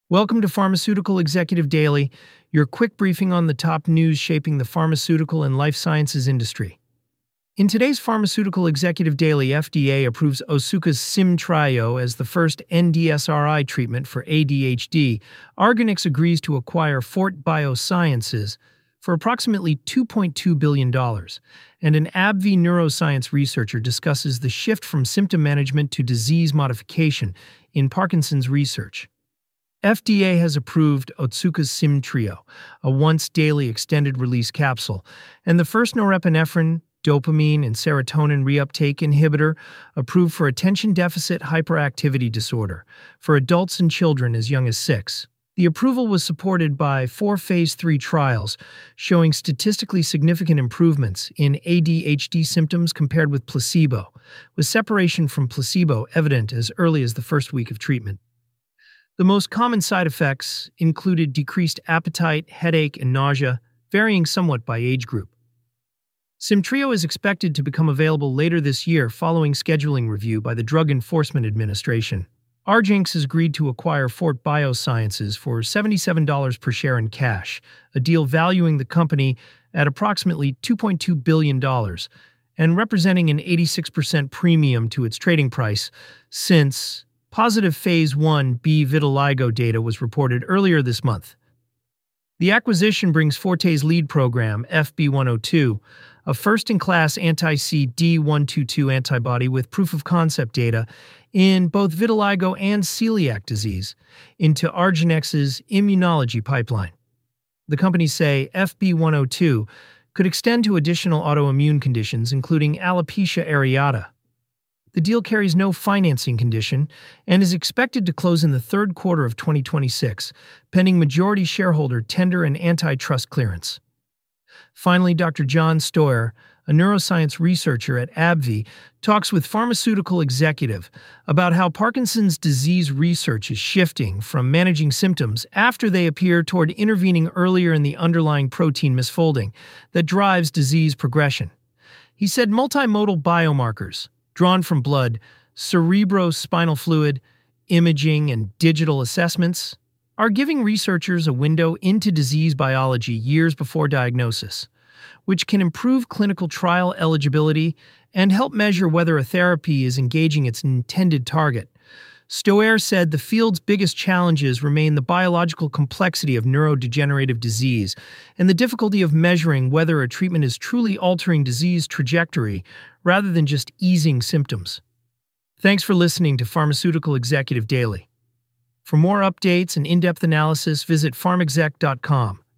Welcome to Pharmaceutical Executive Daily, your quick briefing on the top news shaping the pharmaceutical and life sciences industry. In today's Pharmaceutical Executive Daily, FDA approves Otsuka's Simtryio as the first NDSRI treatment for ADHD. Argonix agrees to acquire Fort Biosciences for approximately $2.2 billion, and an AbbVie neuroscience researcher discusses the shift from symptom management to disease modification in Parkinson's research. FDA has approved Otsuka's Simtryio, a once-daily extended-release capsule, and the first norepinephrine, dopamine, and serotonin reuptake inhibitor approved for attention deficit hyperactivity disorder for adults and children as young as 6. The approval was supported by 4 phase 3 trials showing statistically significant improvements in ADHD symptoms compared with placebo, with separation from placebo evident as early as the first week of treatment. The most common side effects included decreased appetite, headache, and nausea, varying somewhat by age group. Simtryio is expected to become available later this year following scheduling review by the Drug Enforcement Administration. Argonix has agreed to acquire Fort Biosciences for $77 per share in cash, a deal valuing the company at approximately $2.2 billion and representing an 86% premium to its trading price since positive Phase 1b vitiligo data was reported earlier this month. The acquisition brings Forte's lead program, FB102, a first-in-class anti-CD122 antibody with proof-of-concept data in both vitiligo and celiac disease, into Argonix's immunology pipeline. The companies say FB102 could extend to additional autoimmune conditions, including alopecia areata. The deal carries no financing condition and is expected to close in the third quarter of 2026, pending majority shareholder tender and antitrust clearance. Finally, Dr. John Stoyer, a neuroscience researcher at AbbVie, talks with Pharmaceutical Executive about how Parkinson's disease research is shifting from managing symptoms after they appear toward intervening earlier in the underlying protein misfolding that drives disease progression. He said multimodal biomarkers, drawn from blood, cerebrospinal fluid, imaging, and digital assessments, are giving researchers a window into disease biology years before diagnosis, which can improve clinical trial eligibility and help measure whether a therapy is engaging its intended target. Stoyer said the field's biggest challenges remain the biological complexity of neurodegenerative disease and the difficulty of measuring whether a treatment is truly altering disease trajectory rather than just easing symptoms. Thanks for listening to Pharmaceutical Executive Daily. For more updates and in-depth analysis, visit pharmexec.com.